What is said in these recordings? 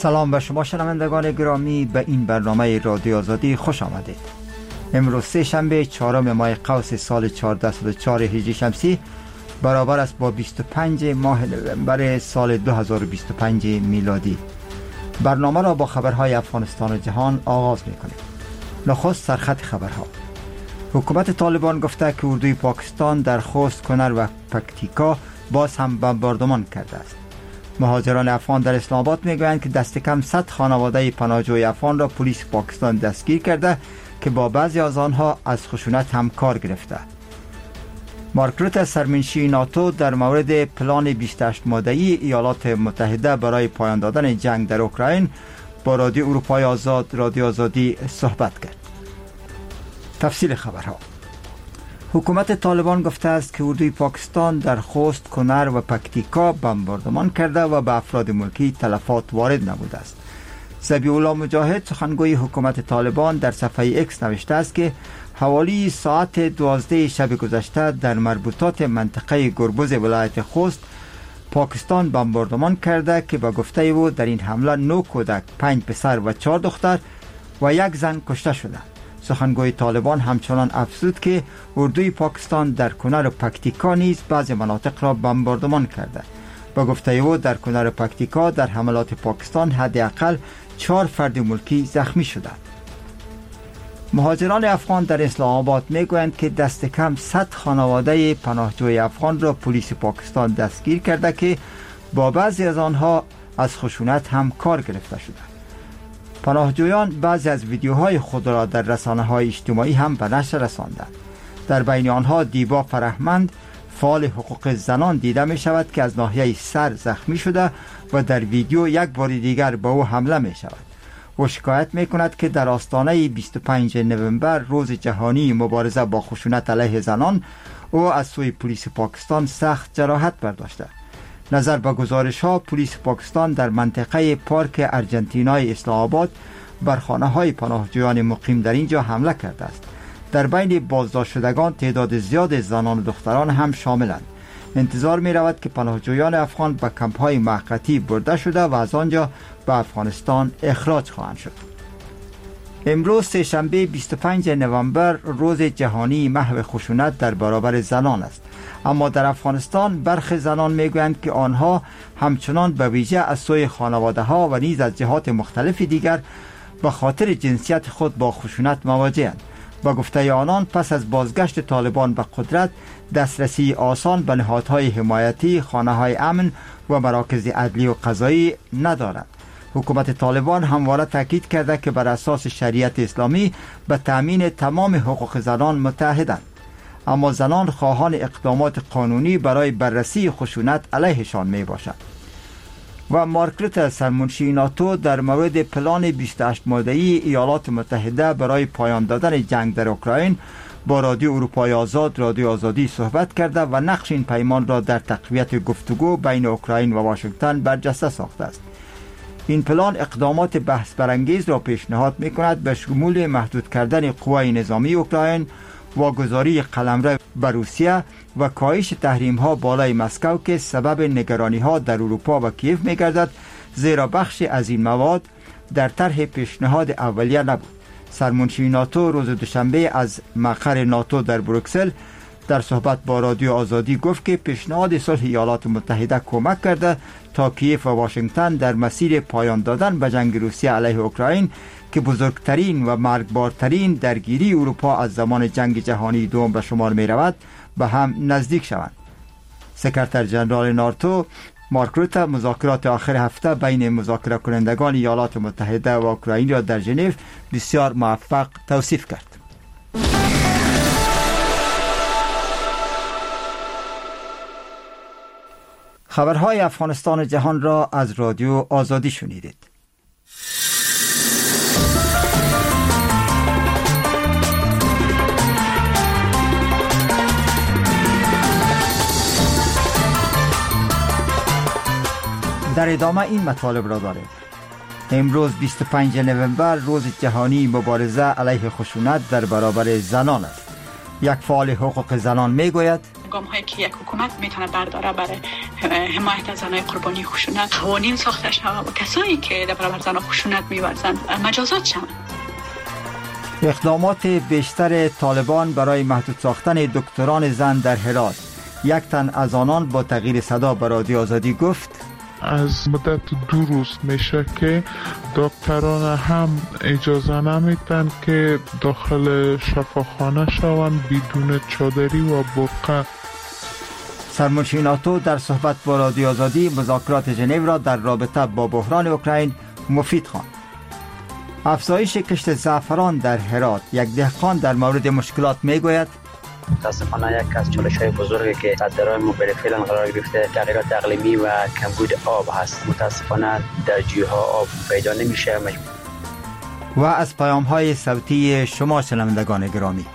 سلام به شما شنوندگان گرامی، به این برنامه رادیو آزادی خوش آمدید. امروز سه شنبه 4 ماه قوس سال 1404 هجری شمسی برابر است با 25 ماه نوامبر سال 2025 میلادی. برنامه را با خبرهای افغانستان و جهان آغاز می‌کنیم. نخست سرخط خبرها. حکومت طالبان گفته که اردوی پاکستان در خوست، کنر و پکتیکا باز هم بمباردمان کرده است. مهاجران افغان در اسلام آباد میگویند که دست کم 100 خانواده پناهجوی افغان را پلیس پاکستان دستگیر کرده که با بعضی از آنها از خشونت هم کار گرفته. مارک روته سرمنشی ناتو در مورد پلان 28 ماده‌ای ایالات متحده برای پایان دادن جنگ در اوکراین با رادیو اروپای آزاد رادیو آزادی صحبت کرد. تفصیل خبرها. حکومت طالبان گفته است که اردوی پاکستان در خوست، کنر و پکتیکا بمباردمان کرده و به افراد ملکی تلفات وارد نبوده است. ذبیح الله مجاهد سخنگوی حکومت طالبان در صفحه ایکس نوشته است که حوالی ساعت 12 شب گذشته در مربوطات منطقه گربز ولایت خوست پاکستان بمباردمان کرده که به گفته او در این حمله 9 کودک، 5 پسر و 4 دختر و 1 زن کشته شده. سخنگوی طالبان همچنان افزود که اردوی پاکستان در کنر و پکتیکا نیز بعضی مناطق را بمباردمان کرده. با گفته او در کنر و پکتیکا در حملات پاکستان حداقل 4 فرد ملکی زخمی شده. مهاجران افغان در اسلام آباد میگویند که دست کم 100 خانواده پناهجوی افغان را پلیس پاکستان دستگیر کرده که با بعضی از آنها از خشونت هم کار گرفته شده. پناهجویان بعضی از ویدیوهای خود را در رسانه‌های اجتماعی هم به نشر رساندند. در بین آنها دیبا فرهمند، فعال حقوق زنان دیده می شود که از ناحیه سر زخمی شده و در ویدیو یک بار دیگر به او حمله می شود. او شکایت می کند که در آستانه 25 نوامبر روز جهانی مبارزه با خشونت علیه زنان او از سوی پلیس پاکستان سخت جراحت برداشته. نظر به گزارش ها پلیس پاکستان در منطقه پارک ارجنتینای اسلام آباد بر خانه های پناهجویان مقیم در اینجا حمله کرده است. در بین بازداشت شدگان تعداد زیاد زنان و دختران هم شاملند. انتظار می رود که پناهجویان افغان به کمپ های موقتی برده شده و از آنجا به افغانستان اخراج خواهند شد. امروز سه شنبه 25 نوامبر روز جهانی محو خشونت در برابر زنان است. اما در افغانستان برخی زنان میگویند که آنها همچنان به ویژه از سوی خانواده ها و نیز از جهات مختلف دیگر به خاطر جنسیت خود با خشونت مواجه‌اند. با گفته آنان پس از بازگشت طالبان به قدرت دسترسی آسان به نهادهای حمایتی، خانه‌های امن و مراکز عدلی و قضایی ندارند. حکومت طالبان همواره تاکید کرده که بر اساس شریعت اسلامی به تأمین تمام حقوق زنان متحدند. اما زنان خواهان اقدامات قانونی برای بررسی خشونت علیهشان می باشند. و مارک روته سرمنشی ناتو در مورد پلان 28 ماده‌ای ایالات متحده برای پایان دادن جنگ در اوکراین با رادیو اروپای آزاد رادیو آزادی صحبت کرده و نقش این پیمان را در تقویت گفتگو بین اوکراین و واشنگتن برجسته ساخته است. این پلان اقدامات بحث برانگیز را پیشنهاد می‌کند به شمول محدود کردن قوای نظامی اوکراین، واگذاری قلمرو بر روسیه و کاهش تحریم‌ها بالای مسکو که سبب نگرانی‌ها در اروپا و کیف می‌گردد، زیرا بخشی از این مواد در طرح پیشنهاد اولیه نبود. سرمنشی ناتو روز دوشنبه از مقر ناتو در بروکسل در صحبت با رادیو آزادی گفت که پیشنهاد صلح ایالات متحده کمک کرده تا کیف و واشنگتن در مسیر پایان دادن به جنگ روسیه علیه اوکراین که بزرگترین و مرگبارترین درگیری اروپا از زمان جنگ جهانی دوم به شمار می رود به هم نزدیک شوند. سکرتر جنرال ناتو مارک روته مذاکرات آخر هفته بین مذاکره کنندگان ایالات متحده و اوکراین را در ژنو بسیار موفق توصیف کرد. خبرهای افغانستان و جهان را از رادیو آزادی شنیدید. در ادامه این مطالب را داریم. امروز 25 نوامبر روز جهانی مبارزه علیه خشونت در برابر زنان است. یک فعال حقوق زنان میگوید گام هایی که یک حکومت میتونه برداره برای حمایت از زنای قربانی خشونت، قوانین ساخته شود و کسایی که در برابر زنان خشونت می‌ورزند مجازات شوند. اقدامات بیشتر طالبان برای محدود ساختن دکتران زن در هرات. یک تن از آنان با تغییر صدا به رادیو آزادی گفت: از مدت 2 روز میشه که دکتران هم اجازه نمیدن که داخل شفاخانه شوند بدون چادری و برقه. سرمنشی ناتو در صحبت با رادیو آزادی مذاکرات ژنو را در رابطه با بحران اوکراین مفید خواند. افزایش کشت زعفران در هرات. یک دهقان در مورد مشکلات میگوید: متاسفانه یک از چالش‌های بزرگی که صدرهای ما بالفعل قرار گرفته تغییرات اقلیمی و کمبود آب هست. متاسفانه در جوی‌ها آب پیدا نمیشه. و از پیام‌های صوتی شما شنوندگان گرامی،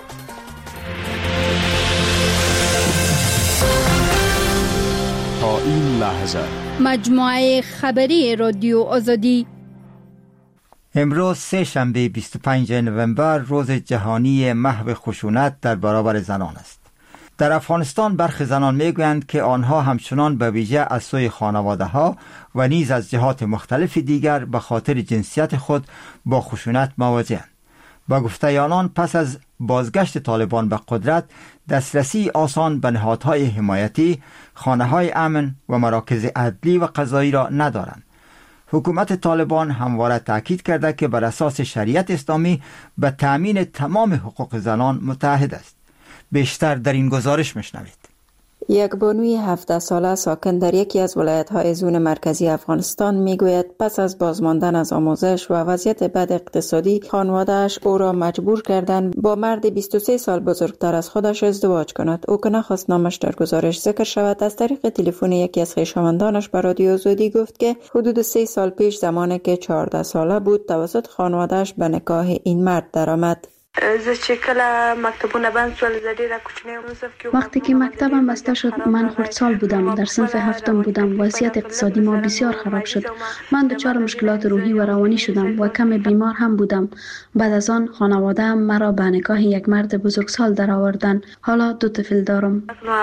تا این لحظه مجموعه خبری رادیو آزادی. امروز سه شنبه 25 نوامبر روز جهانی محو خشونت در برابر زنان است. در افغانستان برخی زنان میگویند که آنها همچنان به ویژه از سوی خانواده ها و نیز از جهات مختلف دیگر به خاطر جنسیت خود با خشونت مواجه‌اند. با گفته آنان پس از بازگشت طالبان به قدرت دسترسی آسان به نهادهای حمایتی، خانه‌های امن و مراکز عدلی و قضایی را ندارند. حکومت طالبان همواره تاکید کرده که بر اساس شریعت اسلامی به تأمین تمام حقوق زنان متعهد است. بیشتر در این گزارش میشنوید. یک بانوی 17 ساله ساکن در یکی از ولایت‌های زون مرکزی افغانستان میگوید پس از بازماندن از آموزش و وضعیت بد اقتصادی خانواده‌اش او را مجبور کردند با مرد 23 سال بزرگتر از خودش ازدواج کند. او که نخواست نامش در گزارش ذکر شود، از طریق تلفن یکی از خویشاوندانش به رادیو آزادی گفت که حدود 3 سال پیش زمانی که 14 ساله بود توسط خانواده‌اش به نکاح این مرد درآمد. وقتی که مکتبم بسته شد من خردسال بودم، در صنف 7 بودم. وضعیت اقتصادی ما بسیار خراب شد. من دچار مشکلات روحی و روانی شدم و کم بیمار هم بودم. بعد از آن خانواده‌ام مرا به نکاح یک مرد بزرگسال درآوردند. حالا 2 طفل دارم.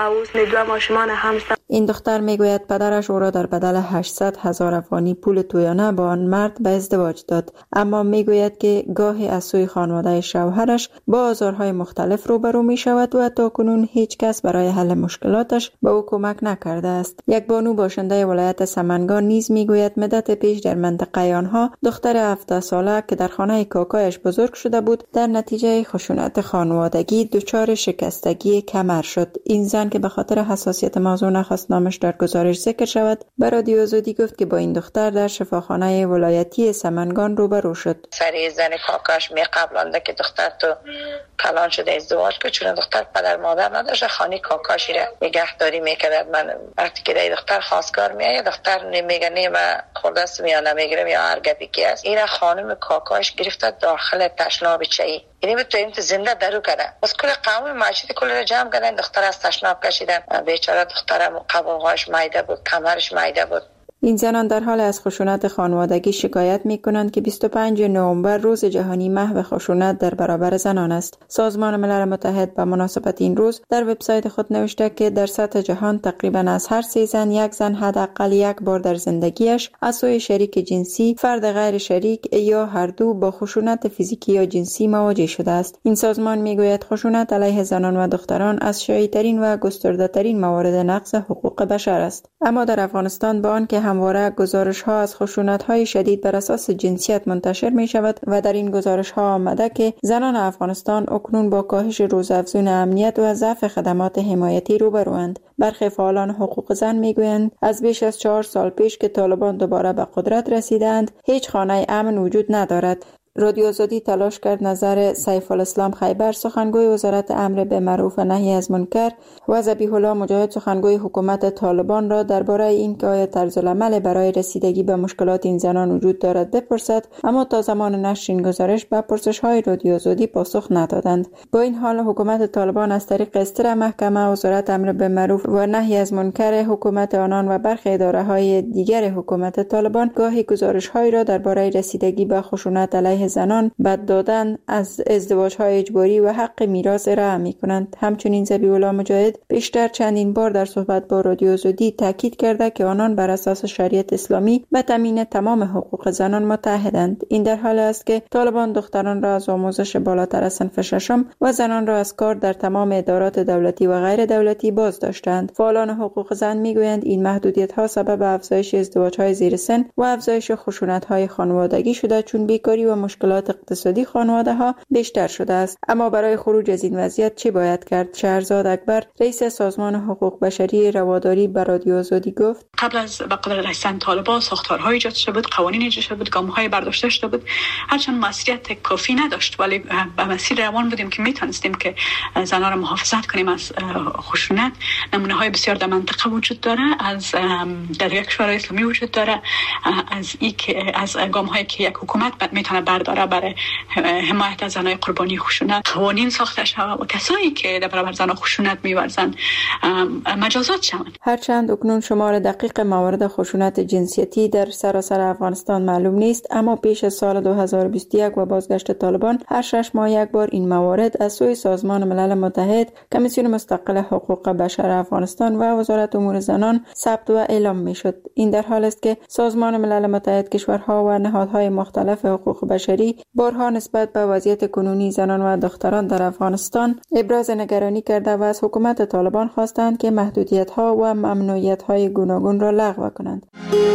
این دختر میگوید پدرش او را در بدل 800,000 افغانی پول تویانه با آن مرد به ازدواج داد، اما میگوید که گاهی از سوی خانواده شوهرش با آزارهای مختلف روبرو می شود و تاکنون هیچ کس برای حل مشکلاتش به او کمک نکرده است. یک بانو باشنده ولایت سمنگان نیز میگوید مدت پیش در منطقه آنها دختر 17 ساله که در خانه کاکایش بزرگ شده بود در نتیجه خشونت خانوادگی دچار شکستگی کمر شد. این زن که به خاطر حساسیت موضوع نخواست نامش در گزارش ذکر شود به رادیو آزادی گفت که با این دختر در شفاخانه ولایتی سمنگان روبرو شد. سری زن کاکاش می قبلانده که دختر تو کلان شده ازدواج که چون دختر پدر مادر نداشته خانه کاکاشی را نگهداری میکرد. من وقتی که این دختر خواستگار میایه دختر میگه نه من خوردست میانه میگیرم یا هر گپی که است. این خانم کاکاش گرفته داخل تشناب چایی، یعنی تو این زنده درو کردن. بس کل قوم مسجد کل را جمع کردن دختر از تشناب کشیدن. بیچاره دخترم قبولهاش مایده بود، کمرش مایده بود. این زنان در حال از خشونت خانوادگی شکایت می کنند که 25 نوامبر روز جهانی محو خشونت در برابر زنان است. سازمان ملل متحد به مناسبت این روز در وبسایت خود نوشته که در سطح جهان تقریبا از هر 3 زن یک زن حداقل یک بار در زندگیش از سوی شریک جنسی، فرد غیر شریک یا هر دو با خشونت فیزیکی یا جنسی مواجه شده است. این سازمان میگوید خشونت علیه زنان و دختران از شایع‌ترین و گسترده‌ترین موارد نقض حقوق بشر است. اما در افغانستان با آنکه همواره گزارش‌ها از خشونت‌های شدید بر اساس جنسیت منتشر می‌شود و در این گزارش‌ها آمده که زنان افغانستان اکنون با کاهش روزافزون امنیت و ضعف خدمات حمایتی روبروند. برخی فعالان حقوق زن می‌گویند از بیش از 4 سال پیش که طالبان دوباره به قدرت رسیدند هیچ خانه امن وجود ندارد. رادیو آزادی تلاش کرد نظر سیف الاسلام خیبر سخنگوی وزارت امر به معروف و نهی از منکر و ذبیح الله مجاهد سخنگوی حکومت طالبان را درباره اینکه آیا طرزالعمل برای رسیدگی به مشکلات این زنان وجود دارد بپرسد، اما تا زمان نشر این گزارش به پرسش‌های رادیو آزادی پاسخ ندادند. با این حال حکومت طالبان از طریق استر محکمه وزارت امر به معروف و نهی از منکر حکومت آنان و برخی اداره‌های دیگر حکومت طالبان گاهی گزارش‌هایی را درباره رسیدگی به خشونت علیه علیه زنان بد دادن از ازدواج‌های اجباری و حق میراث ارائه می‌کنند. همچنین ذبیح الله مجاهد پیشتر چندین بار در صحبت با رادیو آزادی تاکید کرده که آنان بر اساس شریعت اسلامی به تامین تمام حقوق زنان متحدند. این در حالی است که طالبان دختران را از آموزش بالاتر از صنف ششم و زنان را از کار در تمام ادارات دولتی و غیر دولتی باز داشتند. فعالان حقوق زن میگویند این محدودیت‌ها سبب افزایش ازدواج‌های زیر سن و افزایش خشونت‌های خانوادگی شده، چون بیکاری و مشکلات اقتصادی خانواده‌ها بیشتر شده است. اما برای خروج از این وضعیت چه باید کرد؟ شهرزاد اکبر، رئیس سازمان حقوق بشری رواداری، به رادیو آزادی گفت: قبل از به قدرت رسیدن طالبان ساختارهای ایجاد شده بود، قوانین ایجاد شده بود، گام‌های برداشته شده بود، هرچند مسئولیت کافی نداشت، ولی به مسیر روان بودیم که میتونستیم که زنان را محافظت کنیم از خشونت. نمونه‌های بسیار در منطقه وجود داره، از در یک کشور اسلامی وجود داره، از گام‌هایی که یک حکومت میتونه برداره برای حمایت از زنان قربانی خشونت. قوانین ساخته شود و کسایی که در برابر زنان خشونت می‌ورزند مجازات شوند. هرچند اکنون شمار دقیق موارد خشونت جنسیتی در سراسر افغانستان معلوم نیست، اما پیش از سال 2021 و بازگشت طالبان هر 6 ماه یک بار این موارد از سوی سازمان ملل متحد، کمیسیون مستقل حقوق بشر افغانستان و وزارت امور زنان ثبت و اعلام میشد. این در حال است که سازمان ملل متحد، کشورها و نهادهای مختلف حقوق بشری بارها نسبت به وضعیت کنونی زنان و دختران در افغانستان ابراز نگرانی کرده و از حکومت طالبان خواستند که محدودیت‌ها و ممنوعیت‌های گوناگون را لغو کنند.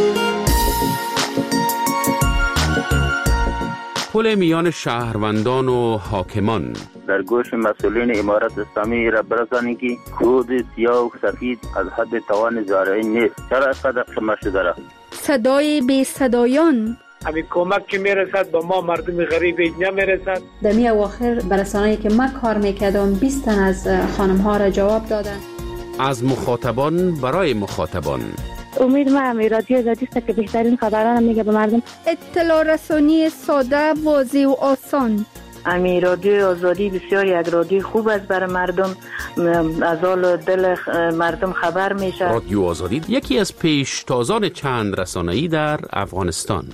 پل میان شهروندان و حاکمان در گوش مسئولین امارت اسلامی را برسانید که کود سیاه و سفید از حد توان زارعین نیست. چرا اینقدر شمار شده را؟ صدای بی صدایان، همین کمک که میرسد به ما مردم غریب نمیرسد. دمی اواخر برسانه‌ای که ما کار میکردم 20 تن از خانم‌ها را جواب دادن. از مخاطبان برای مخاطبان. امید ما رادیو آزادی است که بهترین خبران میگه به مردم. اطلاع رسانی ساده، واضح و آسان. رادیو آزادی بسیار یک رادیو خوب است برای مردم، از حال دل مردم خبر میشه. رادیو آزادی یکی از پیشتازان چند رسانه‌ای در افغانستان.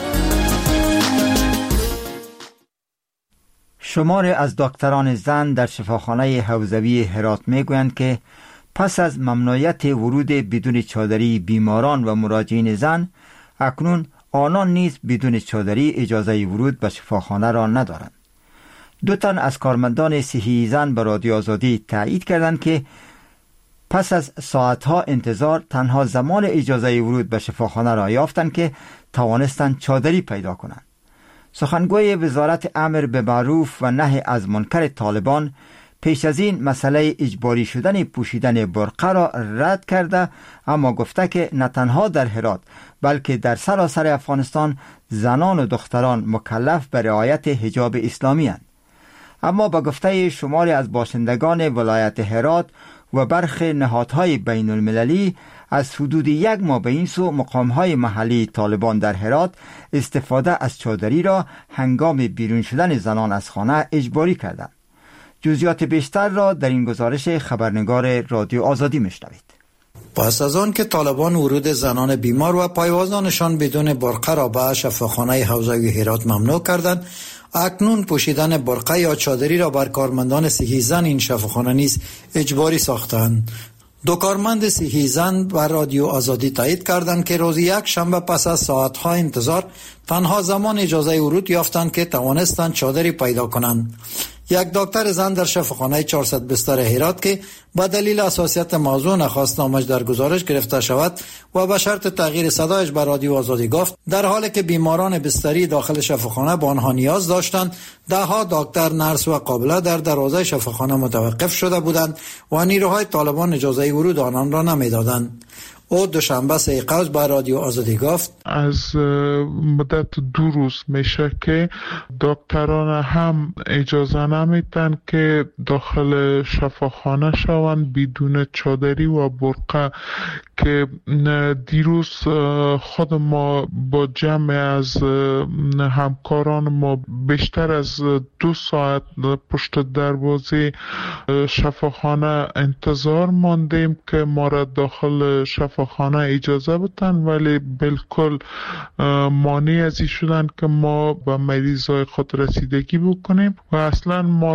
شماری از دکتران زن در شفاخانه حوزوی هرات میگویند که پس از ممنوعیت ورود بدون چادری بیماران و مراجعین زن، اکنون آنان نیز بدون چادری اجازه ورود به شفاخانه را ندارند. 2 تن از کارمندان صحی زن به رادیو آزادی تایید کردند که پس از ساعتها انتظار تنها زمان اجازه ورود به شفاخانه را یافتند که توانستند چادری پیدا کنند. سخنگوی وزارت امر به معروف و نهی از منکر طالبان پیش از این مسئله اجباری شدن پوشیدن برقه را رد کرده، اما گفته که نه تنها در هرات بلکه در سراسر افغانستان زنان و دختران مکلف به رعایت حجاب اسلامی اند. اما با گفته شماری از باشندگان ولایت هرات و برخی نهادهای بین المللی، از حدود 1 ماه به این سو مقامهای محلی طالبان در هرات استفاده از چادری را هنگام بیرون شدن زنان از خانه اجباری کردند. جزئیات بیشتر را در این گزارش خبرنگار رادیو آزادی میشنوید. پس از آن که طالبان ورود زنان بیمار و پایوازانشان بدون برقه را به شفاخانه حوزوی هرات ممنوع کردند، اکنون پوشیدن برقه یا چادری را بر کارمندان صحی زن این شفاخانه نیز اجباری ساختند. 2 کارمند صحی زن بر رادیو آزادی تایید کردند که روز یک شنبه پس از ساعتها انتظار تنها زمان اجازه ورود یافتند که توانستند چادری پیدا کنند. یک دکتر زن در شفاخانه 400 بستر هرات که با دلیل حساسیت موضوع نخواست نامش در گزارش گرفته شود و به شرط تغییر صدایش به رادیو آزادی گفت در حالی که بیماران بستری داخل شفاخانه به آنها نیاز داشتند، 10 دکتر، نرس و قابله در دروازه شفاخانه متوقف شده بودند و نیروهای طالبان اجازه ورود آنان را نمیدادند. او دوشنبه 3 قوس به رادیو آزادی گفت از مدت 2 روز میشه که دکتران هم اجازه نمیدن که داخل شفاخانه شوند بدون چادری و برقه، که دیروز خود ما با جمع از همکاران ما بیشتر از 2 ساعت پشت دروازه شفاخانه انتظار ماندیم که ما را داخل شفاخانه شفاخانه اجازه بدن، ولی بالکل مانع ازی شدن که ما به مریضای خود رسیدگی بکنیم و اصلا ما